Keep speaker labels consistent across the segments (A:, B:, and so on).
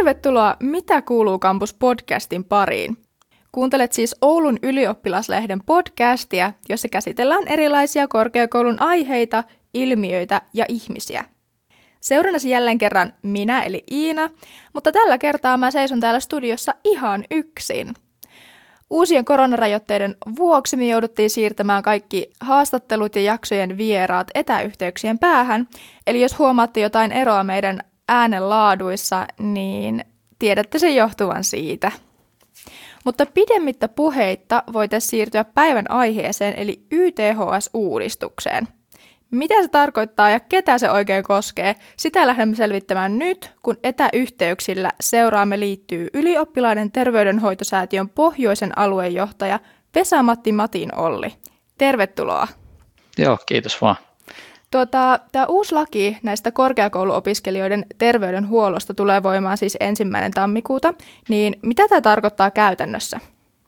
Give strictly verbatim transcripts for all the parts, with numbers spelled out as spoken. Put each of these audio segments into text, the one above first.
A: Tervetuloa Mitä kuuluu Campus podcastin pariin. Kuuntelet siis Oulun ylioppilaslehden podcastia, jossa käsitellään erilaisia korkeakoulun aiheita, ilmiöitä ja ihmisiä. Seurannasi jälleen kerran minä eli Iina, mutta tällä kertaa mä seison täällä studiossa ihan yksin. Uusien koronarajoitteiden vuoksi me jouduttiin siirtämään kaikki haastattelut ja jaksojen vieraat etäyhteyksien päähän, eli jos huomaatte jotain eroa meidän äänenlaaduissa, niin tiedätte sen johtuvan siitä. Mutta pidemmittä puheitta voitaisiin siirtyä päivän aiheeseen eli Y T H S-uudistukseen. Mitä se tarkoittaa ja ketä se oikein koskee, sitä lähdemme selvittämään nyt, kun etäyhteyksillä seuraamme liittyy Ylioppilaiden terveydenhoitosäätiön pohjoisen aluejohtaja Vesa-Matti Matin Olli. Tervetuloa.
B: Joo, kiitos vaan.
A: Tuota, tämä uusi laki näistä korkeakouluopiskelijoiden terveydenhuollosta tulee voimaan siis ensimmäinen tammikuuta, niin mitä tämä tarkoittaa käytännössä?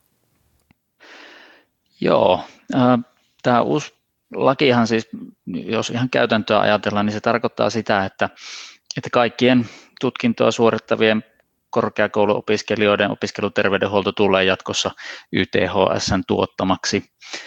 B: Joo, äh, tämä uusi lakihan siis, jos ihan käytäntöä ajatellaan, niin se tarkoittaa sitä, että, että kaikkien tutkintoa suorittavien korkeakouluopiskelijoiden opiskeluterveydenhuolto tulee jatkossa Y T H S:n tuottamaksi.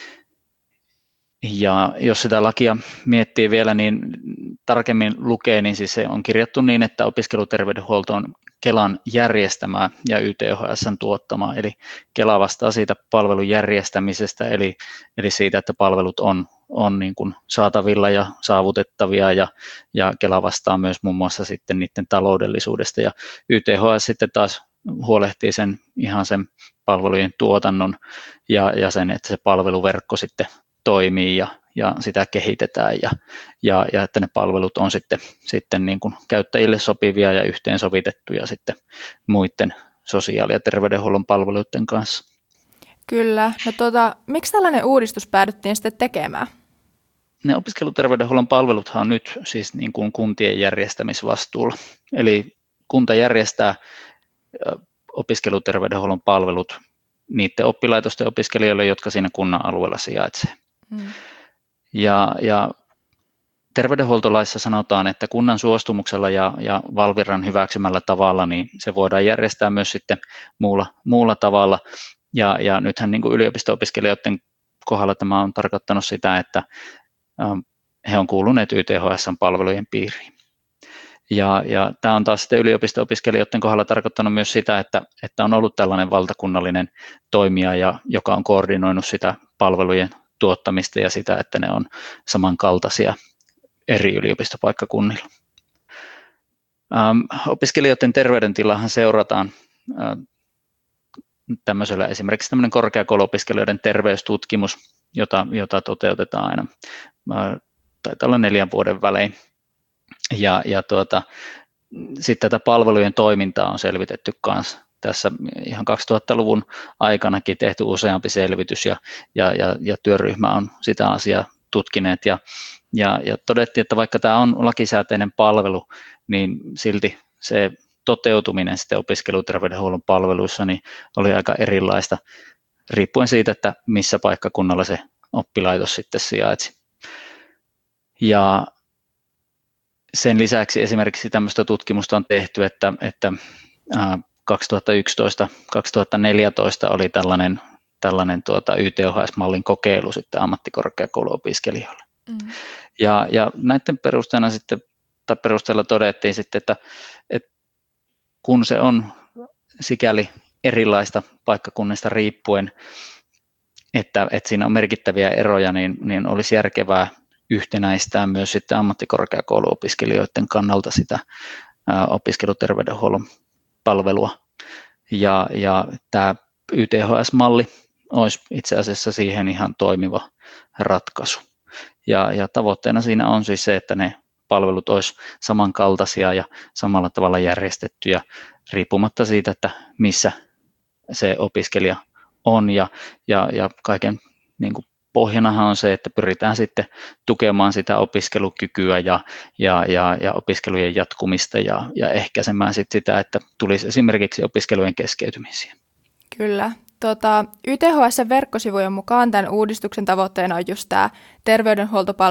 B: Ja jos sitä lakia miettii vielä, niin tarkemmin lukee, niin siis se on kirjattu niin, että opiskeluterveydenhuolto on Kelan järjestämää ja Y T H S:n tuottamaa, eli Kela vastaa siitä palvelun järjestämisestä, eli, eli siitä, että palvelut on, on niin kuin saatavilla ja saavutettavia, ja, ja Kela vastaa myös muun muassa sitten niiden taloudellisuudesta, ja Y T H S sitten taas huolehtii sen ihan sen palvelujen tuotannon ja, ja sen, että se palveluverkko sitten toimii ja, ja sitä kehitetään ja, ja, ja että ne palvelut on sitten, sitten niin kuin käyttäjille sopivia ja yhteensovitettuja sitten muiden sosiaali- ja terveydenhuollon palveluiden kanssa.
A: Kyllä. No tuota, miksi tällainen uudistus päädyttiin sitten tekemään?
B: Ne opiskeluterveydenhuollon palveluthan on nyt siis niin kuin kuntien järjestämisvastuulla. Eli kunta järjestää opiskeluterveydenhuollon palvelut niiden oppilaitosten opiskelijoille, jotka siinä kunnan alueella sijaitsee. Hmm. Ja, ja terveydenhuoltolaissa sanotaan, että kunnan suostumuksella ja, ja Valviran hyväksymällä tavalla, niin se voidaan järjestää myös sitten muulla, muulla tavalla. Ja, ja nythän niin kuin yliopisto-opiskelijoiden kohdalla tämä on tarkoittanut sitä, että ähm, he on kuuluneet Y T H S:n palvelujen piiriin. Ja, ja tämä on taas sitten yliopisto-opiskelijoiden kohdalla tarkoittanut myös sitä, että, että on ollut tällainen valtakunnallinen toimija, ja, joka on koordinoinut sitä palvelujen tuottamista ja sitä, että ne on samankaltaisia eri yliopistopaikkakunnilla. Ähm, opiskelijoiden terveydentilahan seurataan äh, tämmöisellä esimerkiksi tämmöinen korkeakouluopiskelijoiden terveystutkimus, jota, jota toteutetaan aina, äh, taitaa olla neljän vuoden välein. Ja, ja tuota, sitten tätä palvelujen toimintaa on selvitetty kanssa. Tässä ihan kaksituhattaluvun aikanakin tehty useampi selvitys ja, ja, ja, ja työryhmä on sitä asiaa tutkineet ja, ja, ja todettiin, että vaikka tämä on lakisääteinen palvelu, niin silti se toteutuminen sitten opiskeluterveydenhuollon palveluissa niin oli aika erilaista riippuen siitä, että missä paikkakunnalla se oppilaitos sitten sijaitsi. Ja sen lisäksi esimerkiksi tämmöistä tutkimusta on tehty, että, että kaksituhattayksitoista kaksituhattaneljätoista oli tällainen, tällainen tuota Y T H S-mallin kokeilu sitten ammattikorkeakouluopiskelijoille. Mm. Ja, ja näiden perusteella sitten, tai perusteella todettiin sitten, että, että kun se on sikäli erilaista paikkakunnista riippuen, että, että siinä on merkittäviä eroja, niin, niin olisi järkevää yhtenäistää myös sitten ammattikorkeakouluopiskelijoiden kannalta sitä ää, opiskeluterveydenhuollon palvelua. Ja, ja tämä Y T H S-malli olisi itse asiassa siihen ihan toimiva ratkaisu. Ja, ja tavoitteena siinä on siis se, että ne palvelut olisi samankaltaisia ja samalla tavalla järjestettyjä riippumatta siitä, että missä se opiskelija on. Ja, ja, ja kaiken niin kuin pohjanahan on se, että pyritään sitten tukemaan sitä opiskelukykyä ja, ja, ja, ja opiskelujen jatkumista ja, ja ehkäisemään sitten sitä, että tulisi esimerkiksi opiskelujen keskeytymisiä.
A: Kyllä. Tota, Y T H S-verkkosivujen mukaan tämän uudistuksen tavoitteena on just tämä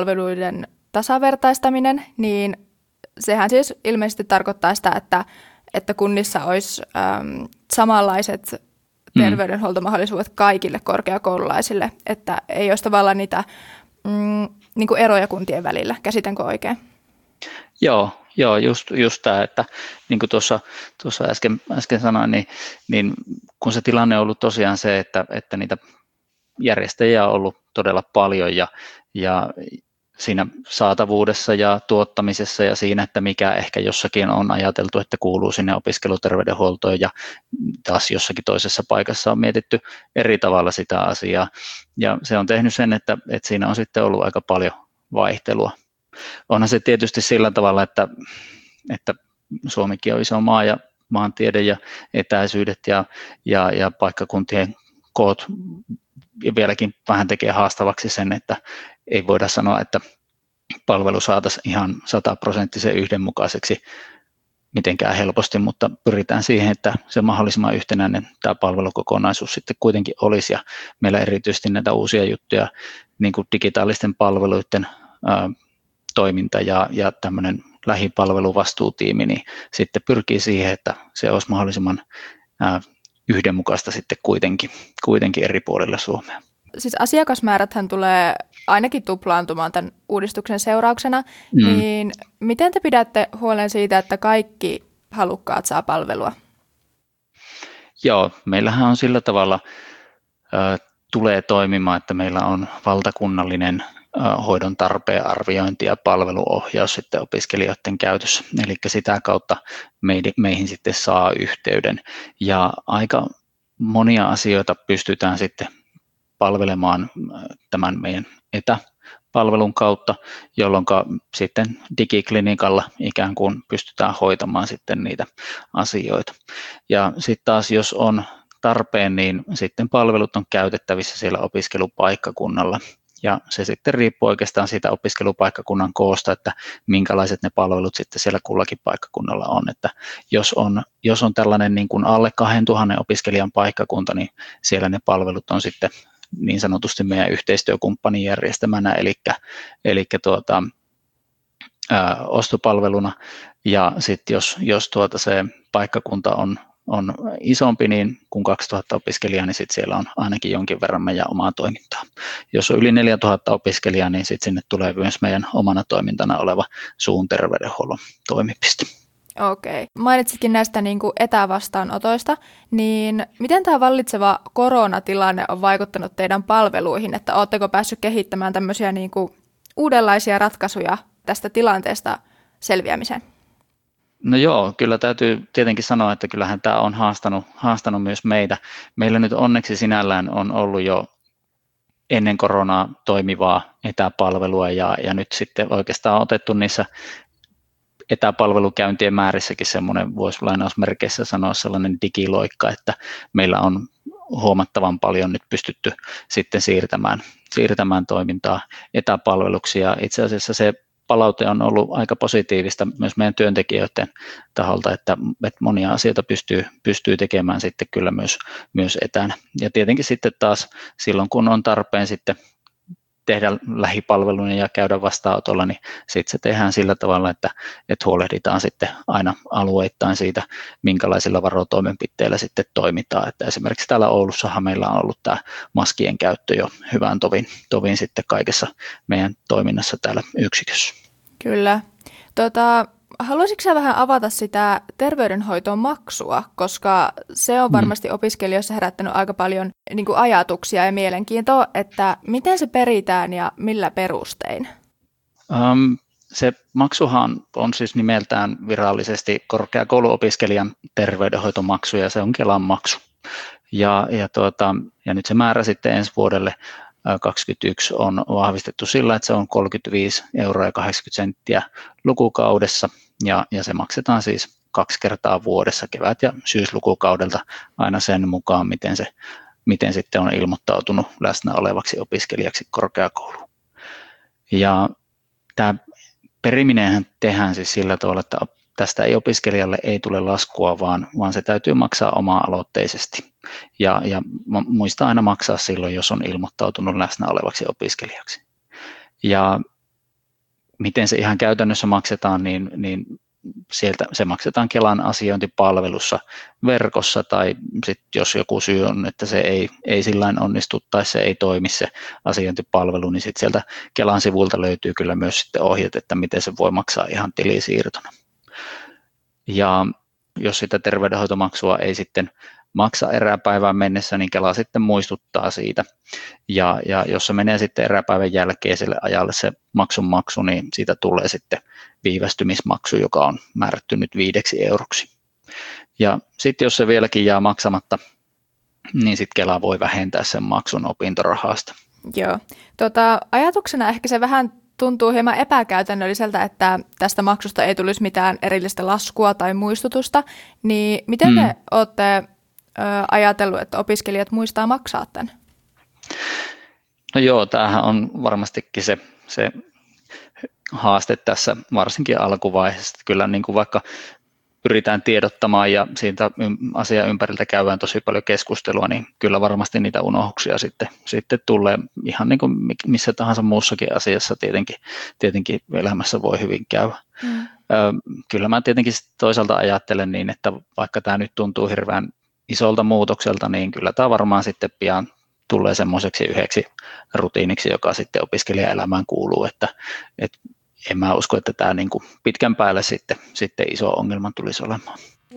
A: terveydenhuoltopalveluiden tasavertaistaminen, niin sehän siis ilmeisesti tarkoittaa sitä, että että kunnissa olisi äm, samanlaiset terveydenhuoltomahdollisuudet kaikille korkeakoululaisille, että ei olisi tavallaan niitä mm, niin kuin eroja kuntien välillä. Käsitänkö oikein?
B: Joo, joo just, just tämä, että niin kuin tuossa, tuossa äsken, äsken sanoin, niin, niin kun se tilanne on ollut tosiaan se, että, että niitä järjestäjiä on ollut todella paljon ja, ja siinä saatavuudessa ja tuottamisessa ja siinä, että mikä ehkä jossakin on ajateltu, että kuuluu sinne opiskeluterveydenhuoltoon ja taas jossakin toisessa paikassa on mietitty eri tavalla sitä asiaa. Ja se on tehnyt sen, että, että siinä on sitten ollut aika paljon vaihtelua. Onhan se tietysti sillä tavalla, että, että Suomikin on iso maa ja maantiede ja etäisyydet ja, ja, ja paikkakuntien koot ja vieläkin vähän tekee haastavaksi sen, että ei voida sanoa, että palvelu saataisiin ihan sataprosenttisen yhdenmukaiseksi mitenkään helposti, mutta pyritään siihen, että se mahdollisimman yhtenäinen tämä palvelukokonaisuus sitten kuitenkin olisi, ja meillä erityisesti näitä uusia juttuja, niin kuin digitaalisten palveluiden ää, toiminta ja, ja tämmöinen lähipalveluvastuutiimi, niin sitten pyrkii siihen, että se olisi mahdollisimman ää, yhdenmukaista sitten kuitenkin, kuitenkin eri puolilla Suomea.
A: Siis asiakasmääräthän tulee ainakin tuplaantumaan tämän uudistuksen seurauksena, mm. niin miten te pidätte huolen siitä, että kaikki halukkaat saa palvelua?
B: Joo, meillähän on sillä tavalla, äh, tulee toimimaan, että meillä on valtakunnallinen äh, hoidon tarpeen arviointi ja palveluohjaus sitten opiskelijoiden käytössä, eli sitä kautta meihin, meihin sitten saa yhteyden, ja aika monia asioita pystytään sitten palvelemaan tämän meidän etäpalvelun kautta, jolloin sitten digiklinikalla ikään kuin pystytään hoitamaan sitten niitä asioita. Ja sitten taas jos on tarpeen, niin sitten palvelut on käytettävissä siellä opiskelupaikkakunnalla. Ja se sitten riippuu oikeastaan siitä opiskelupaikkakunnan koosta, että minkälaiset ne palvelut sitten siellä kullakin paikkakunnalla on. Että jos on, jos on tällainen niin kuin alle kaksituhatta opiskelijan paikkakunta, niin siellä ne palvelut on sitten niin sanotusti meidän yhteistyökumppanin järjestämänä, eli, eli tuota, ää, ostopalveluna. Ja sitten jos, jos tuota se paikkakunta on, on isompi niin kuin kaksituhatta opiskelijaa, niin sitten siellä on ainakin jonkin verran meidän omaa toimintaa. Jos on yli neljätuhatta opiskelijaa, niin sitten sinne tulee myös meidän omana toimintana oleva suun terveydenhuollon toimipiste.
A: Okei. Mainitsitkin näistä niin kuin etävastaanotoista, niin miten tämä vallitseva koronatilanne on vaikuttanut teidän palveluihin, että oletteko päässyt kehittämään tämmöisiä niin kuin uudenlaisia ratkaisuja tästä tilanteesta selviämiseen?
B: No joo, kyllä täytyy tietenkin sanoa, että kyllähän tämä on haastanut, haastanut myös meitä. Meillä nyt onneksi sinällään on ollut jo ennen koronaa toimivaa etäpalvelua ja, ja nyt sitten oikeastaan on otettu niissä etäpalvelukäyntien määrissäkin semmoinen, voisi lainausmerkeissä sanoa sellainen digiloikka, että meillä on huomattavan paljon nyt pystytty sitten siirtämään, siirtämään toimintaa etäpalveluksi, ja itse asiassa se palaute on ollut aika positiivista myös meidän työntekijöiden taholta, että, että monia asioita pystyy, pystyy tekemään sitten kyllä myös, myös etänä. Ja tietenkin sitten taas silloin, kun on tarpeen sitten tehdä lähipalveluna ja käydä vastaanotolla, niin sitten se tehdään sillä tavalla, että, että huolehditaan sitten aina alueittain siitä, minkälaisilla varotoimenpiteillä sitten toimitaan. Että esimerkiksi täällä Oulussahan meillä on ollut tämä maskien käyttö jo hyvän tovin, tovin sitten kaikessa meidän toiminnassa täällä yksikössä.
A: Kyllä. Tota, haluaisitko sä vähän avata sitä terveydenhoitoon maksua, koska se on varmasti mm. opiskelijoissa herättänyt aika paljon niin kuin ajatuksia ja mielenkiintoa, että miten se peritään ja millä perustein?
B: Um, se maksuhan on siis nimeltään virallisesti korkeakouluopiskelijan terveydenhoitomaksu, ja se on Kelan maksu. Ja, ja, tuota, ja nyt se määrä sitten ensi vuodelle kaksikymmentäyksi on vahvistettu sillä, että se on kolmekymmentäviisi euroa ja kahdeksankymmentä senttiä lukukaudessa, ja, ja se maksetaan siis kaksi kertaa vuodessa, kevät- ja syyslukukaudelta aina sen mukaan, miten, se, miten sitten on ilmoittautunut läsnä olevaksi opiskelijaksi korkeakouluun. Ja tämä periminenhän tehdään siis sillä tavalla, että tästä ei opiskelijalle ei tule laskua, vaan, vaan se täytyy maksaa oma-aloitteisesti. Ja, ja muista aina maksaa silloin, jos on ilmoittautunut läsnä olevaksi opiskelijaksi. Ja miten se ihan käytännössä maksetaan, niin, niin sieltä se maksetaan Kelan asiointipalvelussa verkossa, tai sitten jos joku syy on, että se ei, ei sillain onnistu tai se ei toimi se asiointipalvelu, niin sitten sieltä Kelan sivulta löytyy kyllä myös sitten ohjeet, että miten se voi maksaa ihan tilisiirtona. Ja jos sitä terveydenhoitomaksua ei sitten maksa eräpäivään mennessä, niin Kela sitten muistuttaa siitä. Ja, ja jos se menee sitten eräpäivän jälkeiselle ajalle se maksun maksu, niin siitä tulee sitten viivästymismaksu, joka on määrätty nyt viideksi euroksi. Ja sitten jos se vieläkin jää maksamatta, niin sitten Kela voi vähentää sen maksun opintorahasta.
A: Joo. Tota, ajatuksena ehkä se vähän tuntuu hieman epäkäytännölliseltä, että tästä maksusta ei tulisi mitään erillistä laskua tai muistutusta, niin miten te mm. olette ö, ajatellut, että opiskelijat muistaa maksaa tämän?
B: No joo, tämähän on varmastikin se, se haaste tässä varsinkin alkuvaiheessa. Kyllä niin kuin vaikka pyritään tiedottamaan ja siitä asian ympäriltä käydään tosi paljon keskustelua, niin kyllä varmasti niitä unohduksia sitten, sitten tulee ihan niin kuin missä tahansa muussakin asiassa tietenkin, tietenkin elämässä voi hyvin käydä. Mm. Kyllä mä tietenkin toisaalta ajattelen niin, että vaikka tämä nyt tuntuu hirveän isolta muutokselta, niin kyllä tämä varmaan sitten pian tulee semmoiseksi yhdeksi rutiiniksi, joka sitten opiskelijaelämään kuuluu, että, että en mä usko, että tämä niin kuin pitkän päälle sitten, sitten iso ongelma tulisi olemaan.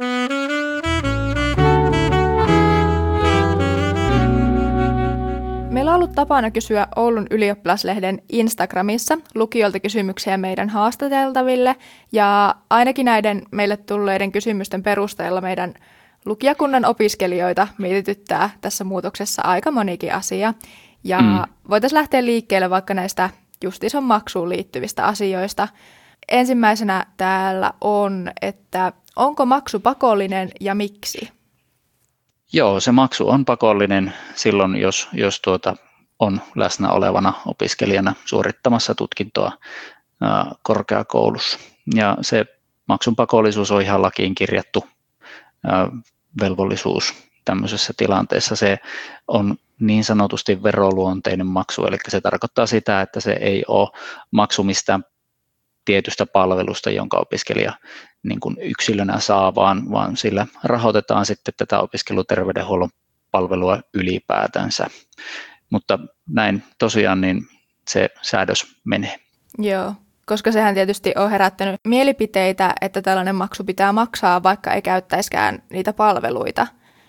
A: Meillä on ollut tapana kysyä Oulun ylioppilaslehden Instagramissa lukijoilta kysymyksiä meidän haastateltaville, ja ainakin näiden meille tulleiden kysymysten perusteella meidän lukijakunnan opiskelijoita mietityttää tässä muutoksessa aika monikin asia. Ja mm. voitaisiin lähteä liikkeelle vaikka näistä just ison maksuun liittyvistä asioista. Ensimmäisenä täällä on, että onko maksu pakollinen ja miksi?
B: Joo, se maksu on pakollinen silloin, jos, jos tuota on läsnä olevana opiskelijana suorittamassa tutkintoa ää, korkeakoulussa. Ja se maksun pakollisuus on ihan lakiin kirjattu ää, velvollisuus tämmöisessä tilanteessa. Se on niin sanotusti veroluonteinen maksu, eli se tarkoittaa sitä, että se ei ole maksu mistään tietystä palvelusta, jonka opiskelija niin kuin yksilönä saa, vaan, vaan sillä rahoitetaan sitten tätä opiskeluterveydenhuollon palvelua ylipäätänsä. Mutta näin tosiaan niin se säädös menee.
A: Joo, koska sehän tietysti on herättänyt mielipiteitä, että tällainen maksu pitää maksaa, vaikka ei käyttäisikään niitä palveluita.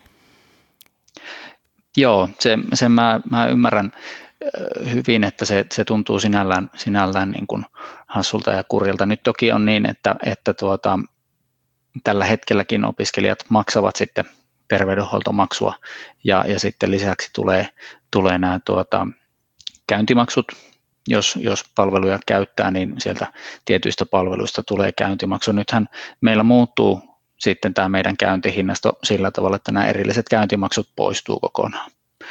B: Joo, se, sen mä, mä ymmärrän hyvin, että se, se tuntuu sinällään, sinällään niin kuin hassulta ja kurjalta. Nyt toki on niin, että, että tuota, tällä hetkelläkin opiskelijat maksavat sitten terveydenhuoltomaksua ja, ja sitten lisäksi tulee, tulee nämä tuota, käyntimaksut. Jos, jos palveluja käyttää, niin sieltä tietyistä palveluista tulee käyntimaksu. Nythän meillä muuttuu sitten tämä meidän käyntihinnasto sillä tavalla, että nämä erilliset käyntimaksut poistuu kokonaan.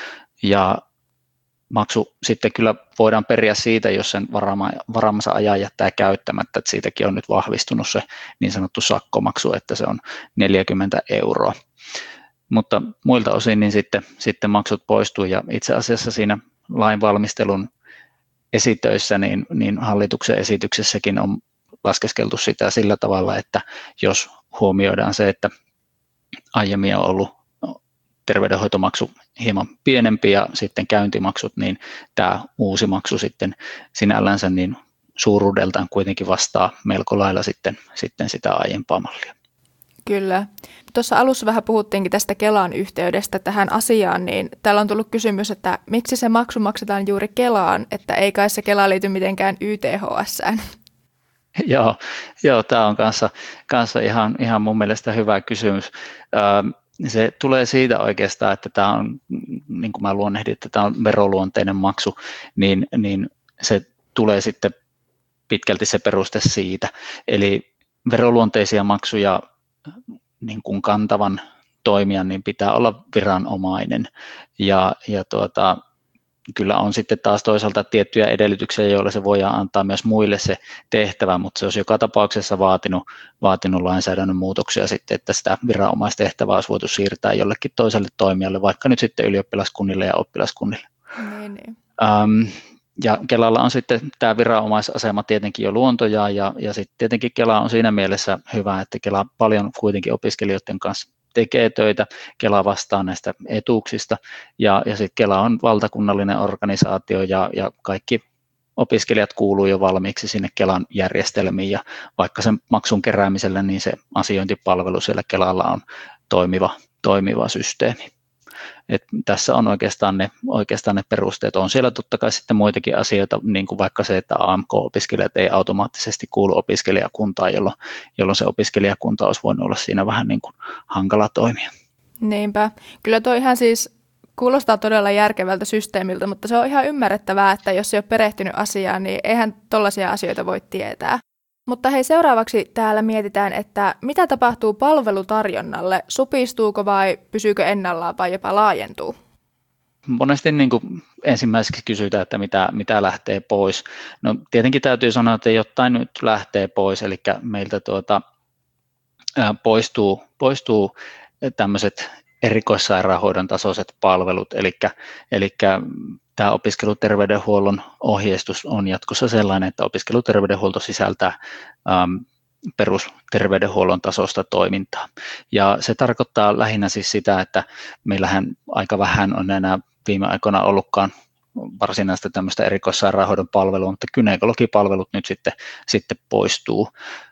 B: Ja maksu sitten kyllä voidaan periä siitä, jos sen varaama, varaamansa ajan jättää käyttämättä, että siitäkin on nyt vahvistunut se niin sanottu sakkomaksu, että se on neljäkymmentä euroa. Mutta muilta osin niin sitten, sitten maksut poistuu ja itse asiassa siinä lainvalmistelun esitöissä, niin, niin hallituksen esityksessäkin on laskeskeltu sitä sillä tavalla, että jos huomioidaan se, että aiemmin on ollut terveydenhoitomaksu hieman pienempi ja sitten käyntimaksut, niin tämä uusi maksu sitten sinällänsä niin suuruudeltaan kuitenkin vastaa melko lailla sitten, sitten sitä aiempaa mallia.
A: Kyllä. Tuossa alussa vähän puhuttiinkin tästä Kelan yhteydestä tähän asiaan, niin täällä on tullut kysymys, että miksi se maksu maksetaan juuri Kelaan, että ei kai se Kela liity mitenkään Y T H S:ään.
B: Joo, joo tämä on kanssa, kanssa ihan, ihan mun mielestä hyvä kysymys. Se tulee siitä oikeastaan, että tämä on, niin kuin mä luonnehdin, että tämä on veroluonteinen maksu, niin, niin se tulee sitten pitkälti se peruste siitä. Eli veroluonteisia maksuja niin kuin kantavan toimijan niin pitää olla viranomainen ja, ja tuota, kyllä on sitten taas toisaalta tiettyjä edellytyksiä, joilla se voidaan antaa myös muille se tehtävä, mutta se olisi joka tapauksessa vaatinut, vaatinut lainsäädännön muutoksia sitten, että sitä viranomaistehtävää olisi voitu siirtää jollekin toiselle toimijalle, vaikka nyt sitten ylioppilaskunnille ja oppilaskunnille.
A: Niin, niin.
B: Ähm, ja Kelalla on sitten tämä viranomaisasema tietenkin jo luontojaan, ja, ja sitten tietenkin Kela on siinä mielessä hyvä, että Kela paljon kuitenkin opiskelijoiden kanssa tekee töitä, Kela vastaa näistä etuuksista, ja, ja sitten Kela on valtakunnallinen organisaatio, ja, ja kaikki opiskelijat kuuluu jo valmiiksi sinne Kelan järjestelmiin, ja vaikka sen maksun keräämisellä, niin se asiointipalvelu siellä Kelalla on toimiva, toimiva systeemi. Et tässä on oikeastaan ne, oikeastaan ne perusteet. On siellä totta kai sitten muitakin asioita, niin kuin vaikka se, että A M K-opiskelijat ei automaattisesti kuulu opiskelijakuntaan, jolloin, jolloin se opiskelijakunta olisi voinut olla siinä vähän niin kuin hankala toimia.
A: Niinpä. Kyllä toi ihan siis kuulostaa todella järkevältä systeemiltä, mutta se on ihan ymmärrettävää, että jos ei ole perehtynyt asiaan, niin eihän tollaisia asioita voi tietää. Mutta hei, seuraavaksi täällä mietitään, että mitä tapahtuu palvelutarjonnalle? Supistuuko vai pysyykö ennallaan vai jopa laajentuu?
B: Monesti niin kuin ensimmäiseksi kysytään, että mitä, mitä lähtee pois. No tietenkin täytyy sanoa, että jotain nyt lähtee pois, eli meiltä tuota, ää, poistuu, poistuu tämmöiset erikoissairaanhoidon tasoiset palvelut, eli, eli tämä opiskeluterveydenhuollon ohjeistus on jatkossa sellainen, että opiskeluterveydenhuolto sisältää äm, perusterveydenhuollon tasosta toimintaa. Ja se tarkoittaa lähinnä siis sitä, että meillähän aika vähän on enää viime aikoina ollutkaan varsinaista tämmöistä erikoissairaanhoidon palvelua, mutta gynekologipalvelut nyt sitten, sitten poistuu.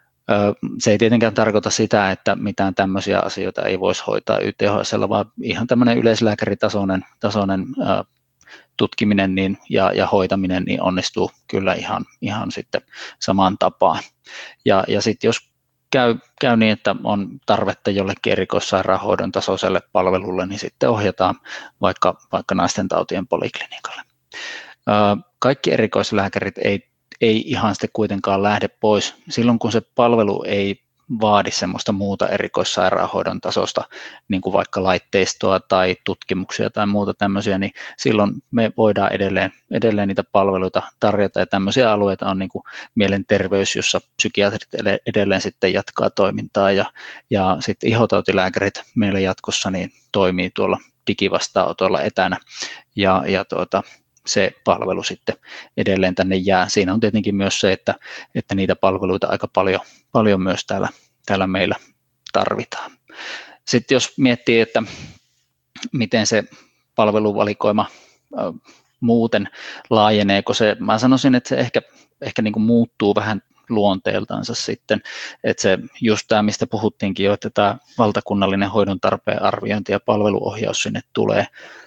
B: Se ei tietenkään tarkoita sitä, että mitään tämmöisiä asioita ei voisi hoitaa Y T H S:llä, vaan ihan tämmöinen yleislääkäritasoinen tasoinen, ää, tutkiminen niin, ja, ja hoitaminen niin onnistuu kyllä ihan, ihan sitten samaan tapaan. Ja, ja sitten jos käy, käy niin, että on tarvetta jollekin erikoissairaanhoidon tasoiselle palvelulle, niin sitten ohjataan vaikka, vaikka naisten tautien poliklinikalle. Ää, kaikki erikoislääkärit ei ei ihan sitten kuitenkaan lähde pois. Silloin kun se palvelu ei vaadi semmoista muuta erikoissairaanhoidon tasosta, niin kuin vaikka laitteistoa tai tutkimuksia tai muuta tämmöisiä, niin silloin me voidaan edelleen, edelleen niitä palveluita tarjota. Ja tämmöisiä alueita on niin kuin mielenterveys, jossa psykiatrit edelleen sitten jatkaa toimintaa, ja, ja sitten ihotautilääkärit meillä jatkossa niin toimii tuolla digivastaanotolla etänä. Ja, ja tuota, se palvelu sitten edelleen tänne jää. Siinä on tietenkin myös se, että, että niitä palveluita aika paljon, paljon myös täällä, täällä meillä tarvitaan. Sitten jos miettii, että miten se palveluvalikoima äh, muuten laajeneeko se, mä sanoisin, että se ehkä, ehkä niin kuin muuttuu vähän luonteeltansa sitten, että se just tämä, mistä puhuttiinkin jo, että tämä valtakunnallinen hoidon tarpeen arviointi ja palveluohjaus sinne tulee,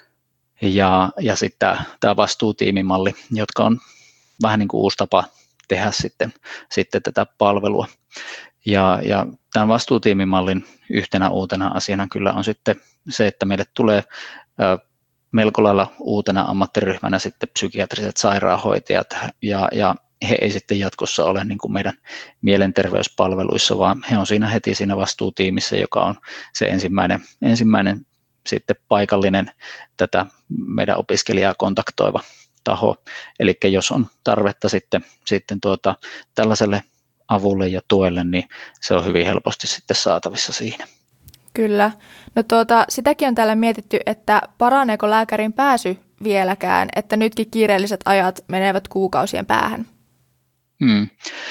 B: Ja, ja sitten tämä, tämä vastuutiimimalli, jotka on vähän niin kuin uusi tapa tehdä sitten, sitten tätä palvelua. Ja, ja tämän vastuutiimimallin yhtenä uutena asiana kyllä on sitten se, että meille tulee ä, melko lailla uutena ammattiryhmänä sitten psykiatriset sairaanhoitajat, ja, ja he ei sitten jatkossa ole niin kuin meidän mielenterveyspalveluissa, vaan he on siinä heti siinä vastuutiimissä, joka on se ensimmäinen, ensimmäinen sitten paikallinen tätä meidän opiskelijaa kontaktoiva taho. Eli jos on tarvetta sitten, sitten tuota, tällaiselle avulle ja tuelle, niin se on hyvin helposti sitten saatavissa siinä.
A: Kyllä. No tuota, sitäkin on täällä mietitty, että paraneeko lääkärin pääsy vieläkään, että nytkin kiireelliset ajat menevät kuukausien päähän.
B: Hmm.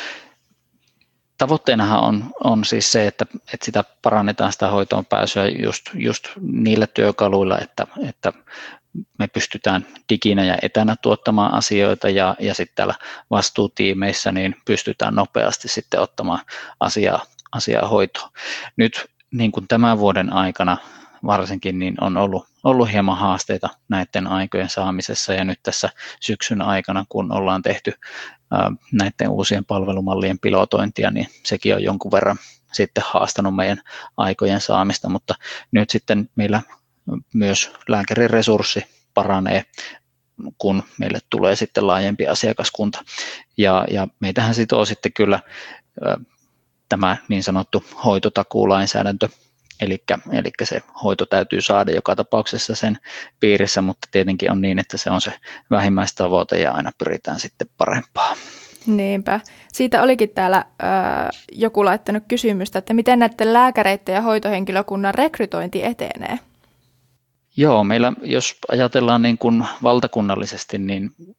B: Tavoitteenahan on, on siis se, että, että sitä parannetaan sitä hoitoon pääsyä just, just niillä työkaluilla, että, että me pystytään diginä ja etänä tuottamaan asioita, ja, ja sitten täällä vastuutiimeissä niin pystytään nopeasti sitten ottamaan asiaa, asiaa hoitoon. Nyt niin kuin tämän vuoden aikana varsinkin niin on ollut, ollut hieman haasteita näiden aikojen saamisessa, ja nyt tässä syksyn aikana, kun ollaan tehty ää, näiden uusien palvelumallien pilotointia, niin sekin on jonkun verran sitten haastanut meidän aikojen saamista, mutta nyt sitten meillä myös lääkärin resurssi paranee, kun meille tulee sitten laajempi asiakaskunta, ja, ja meitähän sitoo sitten kyllä ää, tämä niin sanottu hoitotakuulainsäädäntö, Eli, eli se hoito täytyy saada joka tapauksessa sen piirissä, mutta tietenkin on niin, että se on se vähimmäistavoite ja aina pyritään sitten parempaan.
A: Niinpä. Siitä olikin täällä äh, joku laittanut kysymystä, että miten näiden lääkäreiden ja hoitohenkilökunnan rekrytointi etenee?
B: Joo, meillä jos ajatellaan niin kuin valtakunnallisesti, niin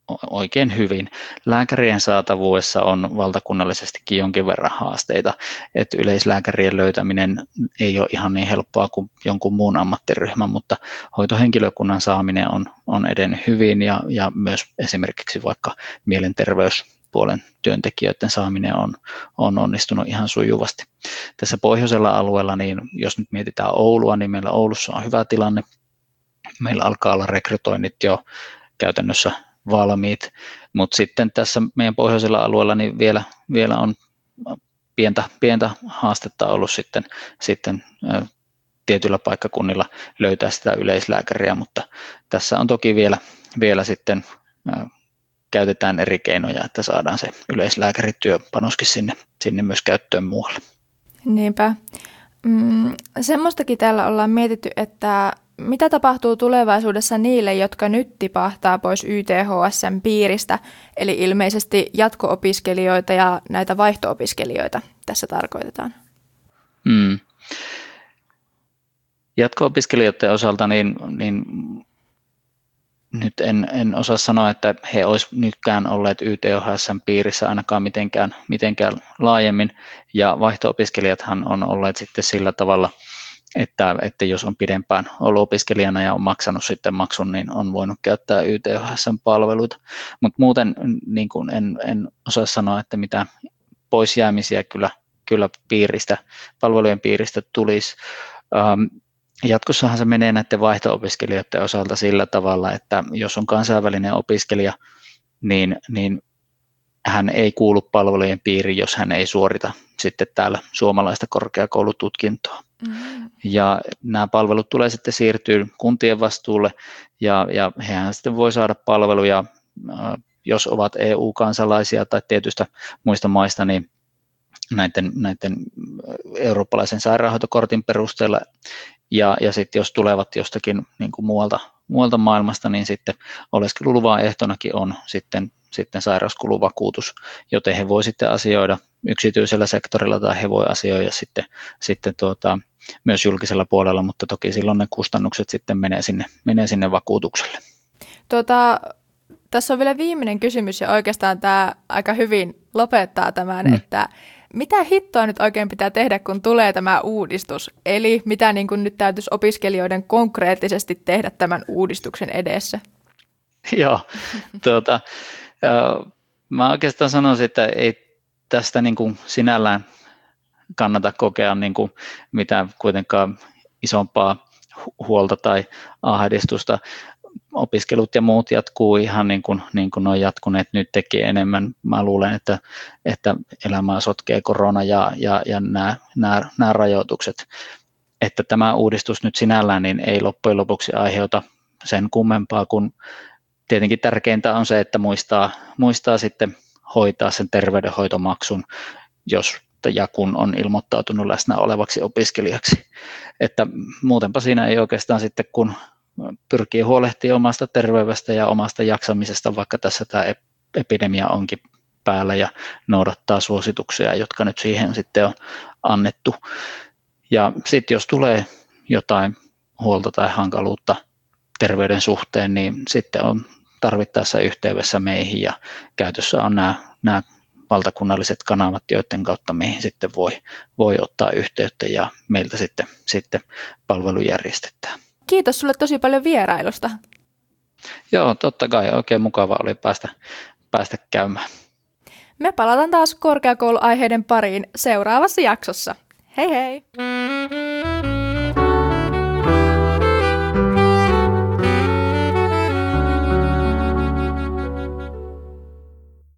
B: oikein hyvin. Lääkärien saatavuudessa on valtakunnallisestikin jonkin verran haasteita, että yleislääkärien löytäminen ei ole ihan niin helppoa kuin jonkun muun ammattiryhmän, mutta hoitohenkilökunnan saaminen on, on edennyt hyvin ja, ja myös esimerkiksi vaikka mielenterveyspuolen työntekijöiden saaminen on, on onnistunut ihan sujuvasti. Tässä pohjoisella alueella, niin jos nyt mietitään Oulua, niin meillä Oulussa on hyvä tilanne. Meillä alkaa olla rekrytoinnit jo käytännössä valmiit, mutta sitten tässä meidän pohjoisella alueella niin vielä, vielä on pientä, pientä haastetta ollut sitten, sitten ä, tietyillä paikkakunnilla löytää sitä yleislääkäriä, mutta tässä on toki vielä, vielä sitten ä, käytetään eri keinoja, että saadaan se yleislääkärityöpanoskin sinne, sinne myös käyttöön muualle.
A: Niinpä. Mm, semmoistakin täällä ollaan mietitty, että mitä tapahtuu tulevaisuudessa niille, jotka nyt tipahtaa pois Y T H S:n piiristä, eli ilmeisesti jatko-opiskelijoita ja näitä vaihto-opiskelijoita tässä tarkoitetaan?
B: Hmm. Jatko-opiskelijoiden osalta niin, niin nyt en, en osaa sanoa, että he olisivat nytkään olleet Y T H S:n piirissä ainakaan mitenkään, mitenkään laajemmin, ja vaihto-opiskelijathan on olleet sitten sillä tavalla, Että, että jos on pidempään ollut opiskelijana ja on maksanut sitten maksun, niin on voinut käyttää Y T H S:n palveluita. Mutta muuten niin kun en, en osaa sanoa, että mitä poisjäämisiä kyllä, kyllä piiristä, palvelujen piiristä tulisi. Ähm, jatkossahan se menee näiden vaihto-opiskelijoiden osalta sillä tavalla, että jos on kansainvälinen opiskelija, niin, niin hän ei kuulu palvelujen piiriin, jos hän ei suorita sitten täällä suomalaista korkeakoulututkintoa. Mm-hmm. Ja nämä palvelut tulee sitten siirtyä kuntien vastuulle ja, ja hehän sitten voi saada palveluja, jos ovat E U-kansalaisia tai tietystä muista maista, niin näiden, näiden eurooppalaisen sairaanhoitokortin perusteella. Ja, ja sitten jos tulevat jostakin niin kuin muualta, muualta maailmasta, niin sitten oleskeluluvan ehtonakin on sitten, sitten sairauskuluvakuutus, joten he voi sitten asioida yksityisellä sektorilla tai he voi asioida sitten, sitten tuota, myös julkisella puolella, mutta toki silloin ne kustannukset sitten menee sinne, menee sinne vakuutukselle.
A: Tuota, tässä on vielä viimeinen kysymys ja oikeastaan tämä aika hyvin lopettaa tämän, mm. että mitä hittoa nyt oikein pitää tehdä, kun tulee tämä uudistus? Eli mitä niin kuin nyt täytyisi opiskelijoiden konkreettisesti tehdä tämän uudistuksen edessä?
B: Joo, tuota, mä oikeastaan sanoisin, että ei tästä niin kuin sinällään kannata kokea niin kuin mitään kuitenkaan isompaa huolta tai ahdistusta. Opiskelut ja muut jatkuu ihan niin kuin, niin kuin ne on jatkuneet nyt tekee enemmän. Mä luulen, että, että elämää sotkee korona ja, ja, ja nämä, nämä, nämä rajoitukset. Että tämä uudistus nyt sinällään niin ei loppujen lopuksi aiheuta sen kummempaa, kun tietenkin tärkeintä on se, että muistaa, muistaa sitten hoitaa sen terveydenhoitomaksun, jos ja kun on ilmoittautunut läsnä olevaksi opiskelijaksi. Että muutenpa siinä ei oikeastaan sitten, kun pyrkii huolehtimaan omasta terveydestä ja omasta jaksamisesta, vaikka tässä tämä epidemia onkin päällä ja noudattaa suosituksia, jotka nyt siihen sitten on annettu. Ja sitten jos tulee jotain huolta tai hankaluutta terveyden suhteen, niin sitten on tarvittaessa yhteydessä meihin ja käytössä on nämä, nämä valtakunnalliset kanavat, joiden kautta meihin sitten voi, voi ottaa yhteyttä ja meiltä sitten, sitten palvelu järjestetään.
A: Kiitos sulle tosi paljon vierailusta.
B: Joo, totta kai. Oikein mukava oli päästä, päästä käymään.
A: Me palataan taas korkeakouluaiheiden pariin seuraavassa jaksossa. Hei hei!